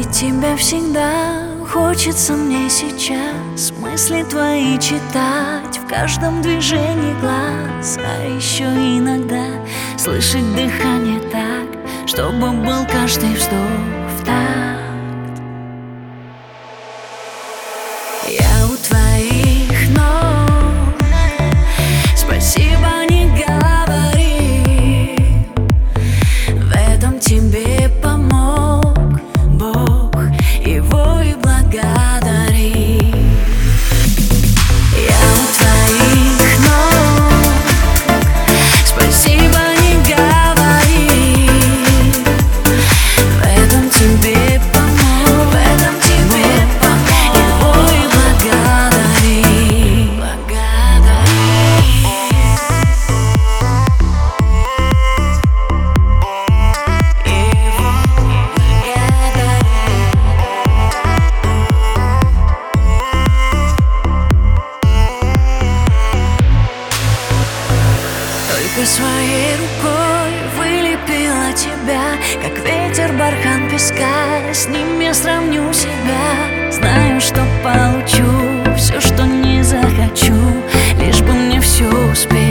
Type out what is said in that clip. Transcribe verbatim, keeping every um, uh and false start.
тебя всегда. Хочется мне сейчас мысли твои читать в каждом движении глаз, а еще иногда слышать дыхание так, чтобы был каждый вздох в такт. Я у твоих ног, спасибо не говори, в этом тебе помог Бог, его и благодари. Я у твоих ног, спасибо не говори, в этом тебе помог, в этом тебе помог, его и благодари, благодари. Только своей рукой вылепила тебя, как ветер бархан песка. С ним я сравню себя, знаю, что получу все, что не захочу, лишь бы мне все успеть.